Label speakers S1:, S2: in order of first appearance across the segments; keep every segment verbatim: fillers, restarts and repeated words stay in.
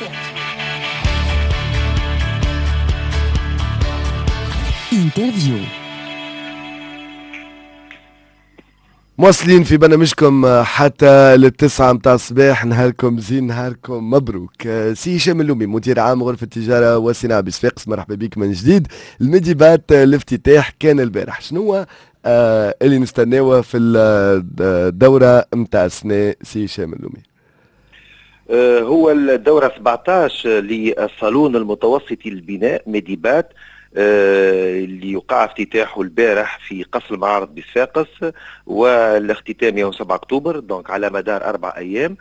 S1: انترفيو.
S2: مواصلين في برنامجكم حتى للتسعة متاع الصباح. نهاركم زين، نهاركم مبروك. سي هشام اللومي مدير عام غرفة التجارة والصناعة بصفاقس، مرحبا بك من جديد. الميديبات الافتتاح كان البارح، شنو آه اللي نستناوه في الدورة متاع السنة سي هشام اللومي؟
S3: آه هو الدورة سبعطاش للصالون المتوسطي للبناء ميديبات آه اللي يقع افتتاحه البارح في قصر المعارض بصفاقس، والاختتام يوم سبعة اكتوبر، دونك على مدار اربع ايام.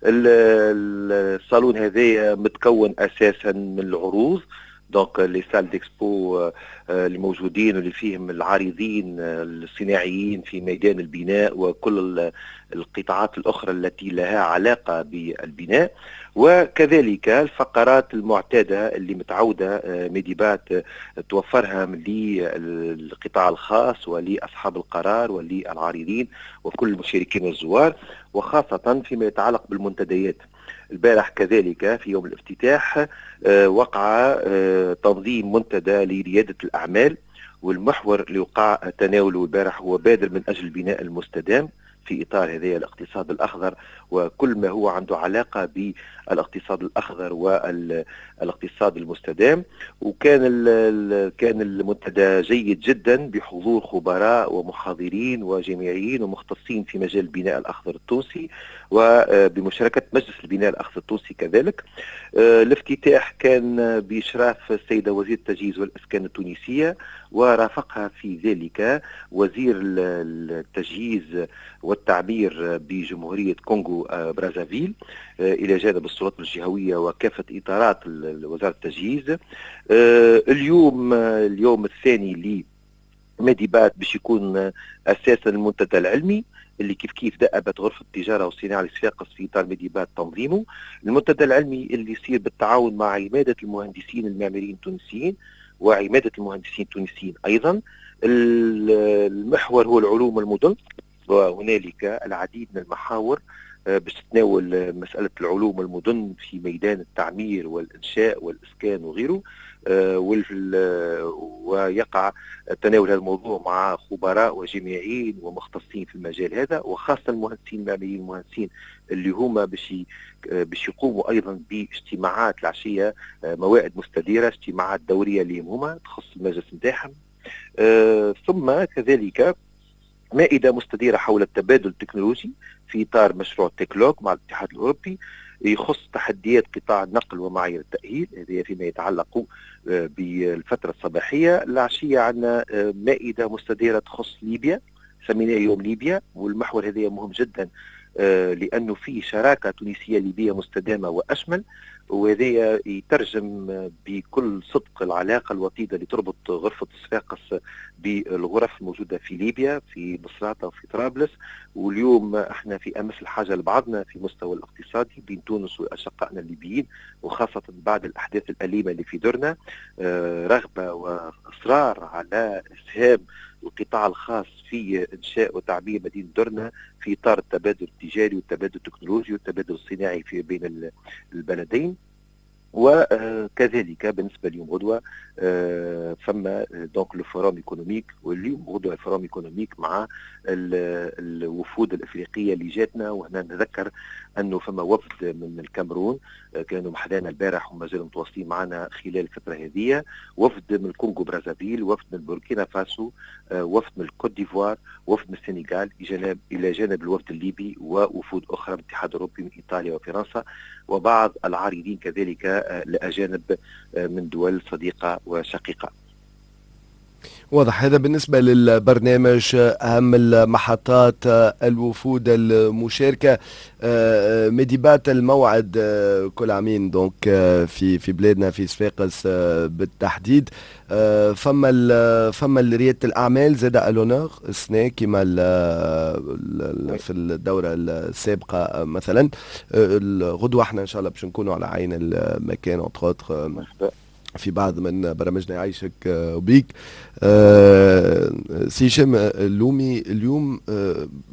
S3: الصالون هذا متكون اساسا من العروض، دونك لي سال ديكسبو اللي موجودين واللي فيهم العارضين الصناعيين في ميدان البناء وكل القطاعات الأخرى التي لها علاقة بالبناء، وكذلك الفقرات المعتادة اللي متعودة ميديبات توفرها للقطاع الخاص ولأصحاب القرار وللعارضين وكل المشاركين والزوار، وخاصة فيما يتعلق بالمنتديات. البارح كذلك في يوم الافتتاح وقع تنظيم منتدى لريادة الأعمال، والمحور اللي وقع تناوله البارح هو بادر من أجل البناء المستدام في إطار هذا الاقتصاد الأخضر وكل ما هو عنده علاقة بالاقتصاد الأخضر والاقتصاد المستدام. وكان كان المنتدى جيد جدا بحضور خبراء ومحاضرين وجامعيين ومختصين في مجال البناء الأخضر التونسي، وبمشاركة مجلس البناء الأخضر التونسي كذلك. الافتتاح كان بإشراف السيدة وزير التجهيز والإسكان التونسية، ورافقها في ذلك وزير التجهيز والتعمير بجمهورية كونغو برازافيل، إلى جانب السلطات الجهوية وكافة إطارات وزارة التجهيز. اليوم اليوم الثاني لميديبات باش يكون أساسا المنتدى العلمي اللي كيف كيف دأبت غرفة التجارة والصناعة لصفاقس في إطار ميديبات تنظيمه. المنتدى العلمي اللي يصير بالتعاون مع عمادة المهندسين المعماريين التونسيين وعمادة المهندسين التونسيين أيضا. المحور هو العلوم والمدن، وهنالك العديد من المحاور باش تتناول مسألة العلوم والمدن في ميدان التعمير والإنشاء والإسكان وغيره، ويقع تناول هذا الموضوع مع خبراء وجامعيين ومختصين في المجال هذا، وخاصة المهندسين المعماريين المهندسين اللي هما باش باش يقوموا أيضا باجتماعات العشية، موائد مستديرة، اجتماعات دورية اللي هما تخص المجلس نتاعهم. ثم كذلك مائدة مستديرة حول التبادل التكنولوجي في إطار مشروع تكلوك مع الاتحاد الأوروبي، يخص تحديات قطاع النقل ومعايير التأهيل، هذه فيما يتعلق بالفترة الصباحية. العشية عندنا مائدة مستديرة تخص ليبيا، سميناها يوم ليبيا، والمحور هذا مهم جدا لأنه فيه شراكة تونسية ليبية مستدامة وأشمل، وهذا يترجم بكل صدق العلاقة الوطيدة اللي تربط غرفة صفاقس بالغرف الموجودة في ليبيا في مصراتة وفي طرابلس. واليوم احنا في أمس الحاجة لبعضنا في مستوى الاقتصادي بين تونس وأشقائنا الليبيين، وخاصة بعد الأحداث الأليمة اللي في درنا. رغبة وإصرار على إسهام القطاع الخاص في إنشاء وتعبير مدينة درنا في إطار التبادل التجاري والتبادل التكنولوجي والتبادل الصناعي في بين البلدين. وكذلك بالنسبه اليوم غدوه فما دونك لو فورام ايكونوميك، واليوم غدوه الفورام ايكونوميك مع الوفود الافريقيه اللي جاتنا. وهنا نذكر انه فما وفد من الكاميرون كانوا محلانا البارح وما زالوا متواصلين معنا خلال الفتره هذه، وفد من الكونغو برازافيل، وفد من بوركينا فاسو، وفد من الكوت ديفوار، وفد من السنغال، الى جانب الوفد الليبي ووفود اخرى من الاتحاد الاوروبي من ايطاليا وفرنسا، وبعض العارضين كذلك لأجانب من دول صديقة وشقيقة.
S2: واضح. هذا بالنسبة للبرنامج. أهم المحطات الوفود المشاركة ميديبات الموعد كل عامين دونك في في بلادنا في صفاقس بالتحديد. فما فما ريادة الأعمال زاد ألونور السنة كما في الدورة السابقة مثلا. الغدوة احنا إن شاء الله باش نكونوا على عين المكان في بعض من برامجنا يعيشك وبيك. سي هشام اللومي، اليوم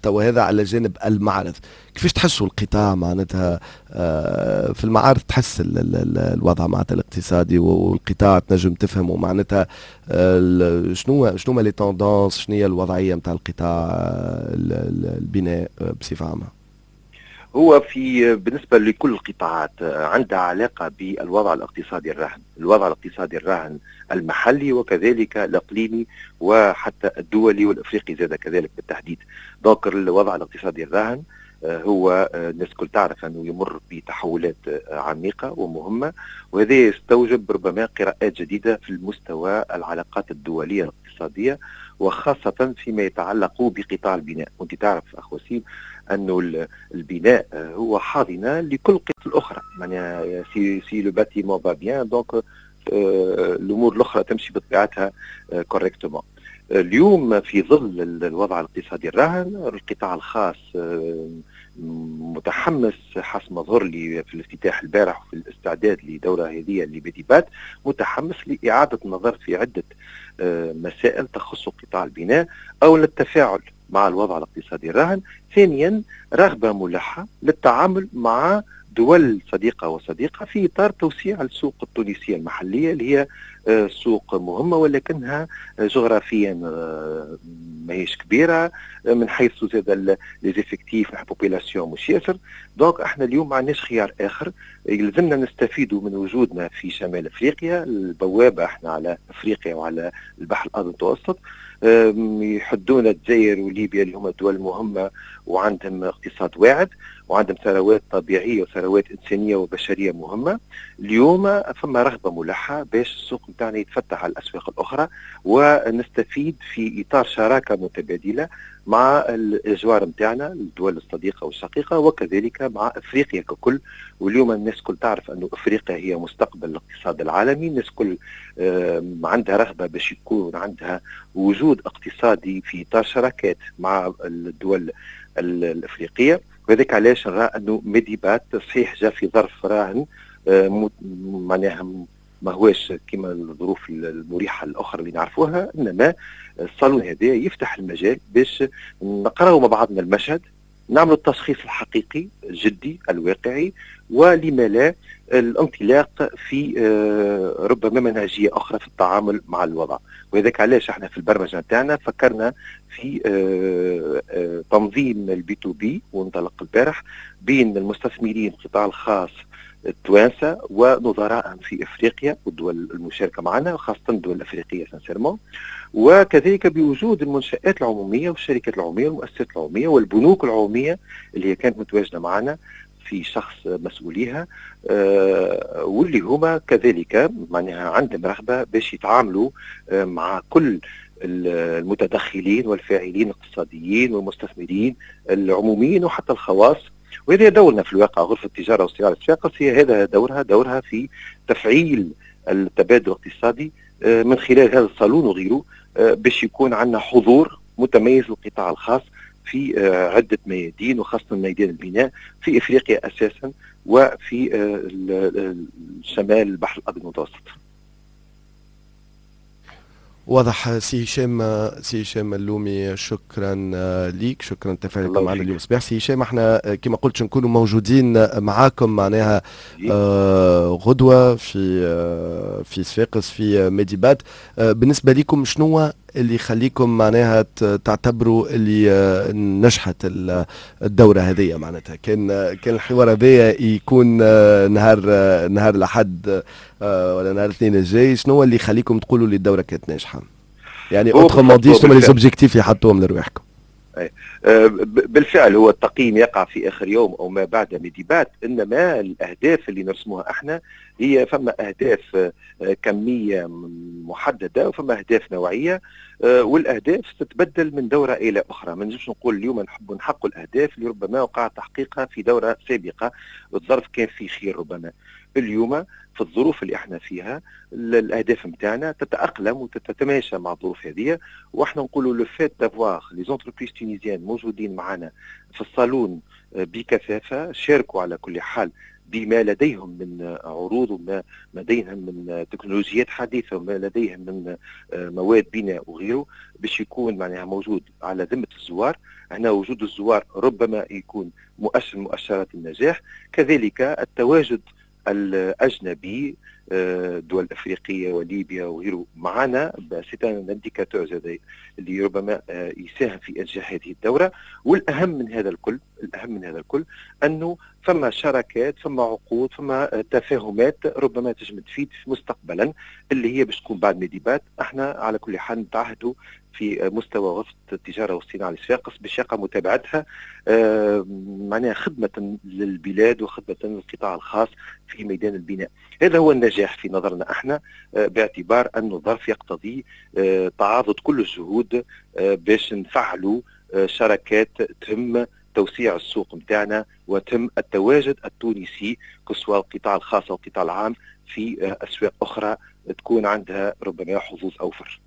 S2: المستوى هذا على جانب المعرض. كيفاش تحسوا القطاع معناتها في المعارض؟ تحس ال ال ال الوضع معناتها الاقتصادي والقطاع تنجم تفهموا معناتها شنو شنو لي توندونس، شنو هي الوضعيه نتاع القطاع البناء بصفه عامه؟
S3: هو في بالنسبة لكل القطاعات عندها علاقة بالوضع الاقتصادي الراهن، الوضع الاقتصادي الراهن المحلي وكذلك الإقليمي وحتى الدولي والإفريقي زاد كذلك بالتحديد. دونك الوضع الاقتصادي الراهن هو الناس كل تعرف أنه يمر بتحولات عميقة ومهمة، وهذا يستوجب ربما قراءات جديدة في المستوى العلاقات الدولية الاقتصادية، وخاصة فيما يتعلق بقطاع البناء. وانت تعرف أخ وسيم أنه البناء هو حاضنة لكل القطاعات الأخرى، يعني سي سي لو باتيمون با بيان دونك الأمور الأخرى تمشي بطبيعتها كوريكتومون. اليوم في ظل الوضع الاقتصادي الراهن القطاع الخاص متحمس حسب ما ظهر لي في الافتتاح البارح وفي الاستعداد لدورة هذه لبديبات، متحمس لإعادة النظر في عدة مسائل تخص قطاع البناء أو للتفاعل مع الوضع الاقتصادي الراهن. ثانيا رغبة ملحة للتعامل مع دول صديقة وصديقة في إطار توسيع السوق التونسية المحلية اللي هي سوق مهمة ولكنها جغرافيا ما هيش كبيرة، من حيث زاد ليزيفكتيف نحن بوبيلاسيون مش ياسر. دونك احنا اليوم ما عندناش خيار آخر، يلزمنا نستفيدوا من وجودنا في شمال افريقيا، البوابة احنا على افريقيا وعلى البحر الابيض المتوسط. يحدون الجزائر وليبيا اللي هما دول مهمة وعندهم اقتصاد واعد وعندهم ثروات طبيعية وثروات إنسانية وبشرية مهمة. اليوم فما رغبة ملحة باش السوق نتاعنا يتفتح على الأسواق الأخرى ونستفيد في إطار شراكة متبادلة مع الجوار نتاعنا الدول الصديقة والشقيقة وكذلك مع أفريقيا ككل. واليوم الناس كل تعرف أنه أفريقيا هي مستقبل الاقتصاد العالمي، الناس كل عندها رغبة باش يكون عندها وجود اقتصادي في إطار شراكات مع الدول الأفريقية. وذلك علاش نرى أنه ميديبات صحيح جاء في ظرف راهن معناها ما هواش كما الظروف المريحة الأخرى اللي نعرفوها، إنما الصالون هذا يفتح المجال باش نقرأوا مع بعضنا المشهد، نعمل التشخيص الحقيقي الجدي الواقعي، ولما لا الانطلاق في ربما منهجية أخرى في التعامل مع الوضع. وذلك علاش احنا في البرمجة نتاعنا فكرنا في تنظيم البي تو بي وانطلق البارح بين المستثمرين القطاع الخاص التوانسة ونظرائهم في افريقيا والدول المشاركة معنا وخاصة الدول الافريقية سانسيرمون، وكذلك بوجود المنشآت العمومية والشركات العمومية والمؤسسات العمومية والبنوك العمومية اللي هي كانت متواجدة معنا في شخص مسؤوليها، آه واللي هما كذلك معناها عندهم رغبة باش يتعاملوا آه مع كل المتدخلين والفاعلين الاقتصاديين والمستثمرين العموميين وحتى الخواص. وهذا دورنا في الواقع غرفة التجارة والصناعة الصفاقس، هي هذا دورها دورها في تفعيل التبادل الاقتصادي آه من خلال هذا الصالون وغيره، آه باش يكون عندنا حضور متميز للقطاع الخاص في عدة ميادين وخاصة ميدان البناء في إفريقيا أساسا وفي شمال البحر الأبيض المتوسط.
S2: واضح. سي هشام سي هشام اللومي، شكرا ليك، شكرا تفاعلك معنا اليوم صباح. سي هشام احنا كما قلت نكونوا موجودين معاكم معناها آه غدوة في آه في صفاقس في ميديبات. آه بالنسبة لكم شنو اللي يخليكم معناها تعتبروا اللي آه نجحت الدورة هذه؟ معناتها كان كان الحوار هذا يكون آه نهار آه نهار الأحد آه ولا نهار الاثنين الجاي، شنو اللي يخليكم تقولوا اللي الدورة كانت ناجحة؟ يعني اوترومون دي شنو لي زوبجيكتيف اللي حطوهم لرواحكم؟
S3: بالفعل هو التقييم يقع في اخر يوم او ما بعد ميديبات، انما الاهداف اللي نرسموها احنا هي فما اهداف كميه محدده وفما اهداف نوعيه، والاهداف تتبدل من دوره الى اخرى. ما نجمش نقول اليوم نحب نحقق الاهداف اللي ربما وقع تحقيقها في دوره سابقه والظرف كان فيه خير. ربما اليوم في الظروف اللي احنا فيها الاهداف نتاعنا تتاقلم وتتماشى مع الظروف هذه، واحنا نقولوا لو فات دافوار لي زونتربريز تونيزيان موجودين معنا في الصالون بكثافه، شاركوا على كل حال بما لديهم من عروض وما لديهم من تكنولوجيات حديثة وما لديهم من مواد بناء وغيره باش يكون معناها موجود على ذمة الزوار. هنا وجود الزوار ربما يكون مؤشر مؤشرات النجاح. كذلك التواجد الأجنبي، دول أفريقية وليبيا وغيره معنا، سيتان انديكاتور زاد اللي ربما يساهم في إنجاح هذه الدورة. والأهم من هذا الكل، الأهم من هذا الكل أنه فما شراكات، فما عقود، فما تفاهمات ربما تجم تفيد مستقبلا اللي هي باش تكون بعد ميديبات. احنا على كل حال نتعهدوا في مستوى غرفة التجارة والصناعة لصفاقس باش يقع متابعتها آه معناها خدمة للبلاد وخدمة للقطاع الخاص في ميدان البناء. هذا هو النجاح في نظرنا احنا، آه باعتبار أنه الظرف يقتضي آه تعاضد كل الجهود آه باش نفعلوا آه شراكات تهم توسيع السوق متاعنا وتم التواجد التونسي كسوى القطاع الخاص والقطاع العام في آه أسواق أخرى تكون عندها ربما حظوظ أوفر.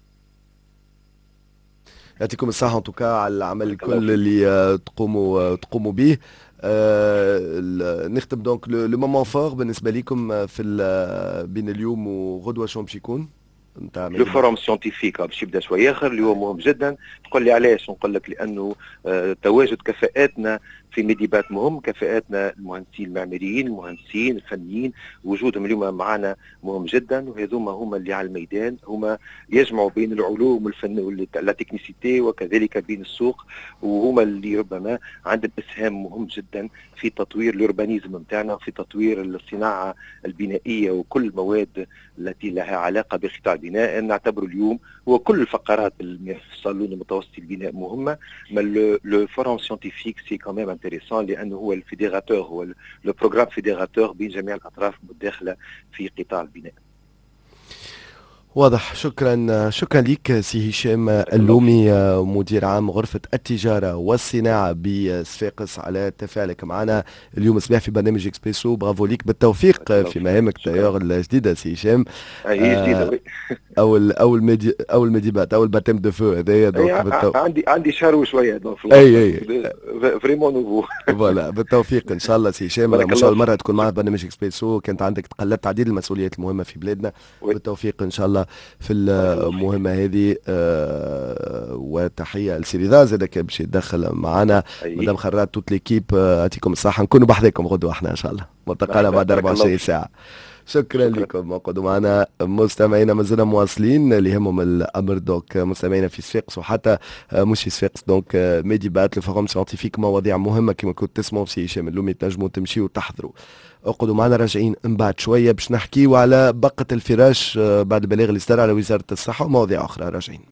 S2: يعطيكم الصحة ان توكا على العمل الكل اللي تقوموا تقوموا به. آه نختم دونك لو مومون فور بالنسبة لكم في بين اليوم وغدوة شو باش يكون؟
S3: لو فورم سيونتيفيك باش يبدا شويه اخر اللي هو مهم جدا. تقول لي علاش؟ نقول لك لانه آه تواجد كفاءاتنا في ميديبات مهم، كفاءاتنا المهندسين المعماريين، المهندسين الفنيين، وجودهم اليوم معنا مهم جدا. وهذوما هما اللي على الميدان، هما يجمعوا بين العلوم والفن والتكنيسيتي وكذلك بين السوق، وهما اللي ربما عندهم اسهام مهم جدا في تطوير الأوربانيزم نتاعنا وفي تطوير الصناعه البنائيه وكل المواد التي لها علاقه بقطاع البناء. نعتبر اليوم هو كل الفقرات الصالون المتوسطي البناء مهمه، ما لو فورم سيونتيفيك سي كمان انتريسون لانه هو الفيديراتور، هو لو بروغرام فيديراتور بين جميع الاطراف المتداخله في قطاع البناء.
S2: واضح. شكرا شكرا لك سي هشام اللومي، مدير عام غرفة التجارة والصناعة بصفاقس، على تفاعلك معنا اليوم صباح في برنامج اكسبريسو. برافو ليك بالتوفيق في مهامك تايور الجديدة سي هشام.
S3: هي جديدة
S2: اول اول ميدي اول ميديبات اول باتيم دو فو هذايا دونك
S3: بالتو... عندي عندي شهر وشويه دونك
S2: اي اي
S3: فريمون نوفو.
S2: فوالا بالتوفيق ان شاء الله سي هشام. مش اول مره تكون معنا برنامج اكسبريسو، كانت عندك تقلدت عديد المسؤوليات المهمه في بلادنا. بالتوفيق ان شاء الله في المهمه هذه. آه وتحيه لسيريدا زاد باش يتدخل معنا مدام خرات توت ليكيب. يعطيكم الصحه، نكونوا بحذاكم غدوه احنا ان شاء الله، ملتقانا بعد أربعة وعشرين ساعه. شكرا, شكرا لكم اقعدوا معنا مستمعينا، مازلنا مواصلين اللي يهمهم الامر دوك مستمعينا في صفاقس وحتى مش في صفاقس. دونك ميديبات الفورم سيونتيفيك مواضيع مهمه كما كنت تسمعوا في هشام اللومي، تنجموا تمشيوا وتحضروا. اقعدوا معنا راجعين من بعد شويه باش نحكيوا على بقه الفراش بعد البلاغ اللي صدر على وزاره الصحه ومواضيع اخرى. راجعين.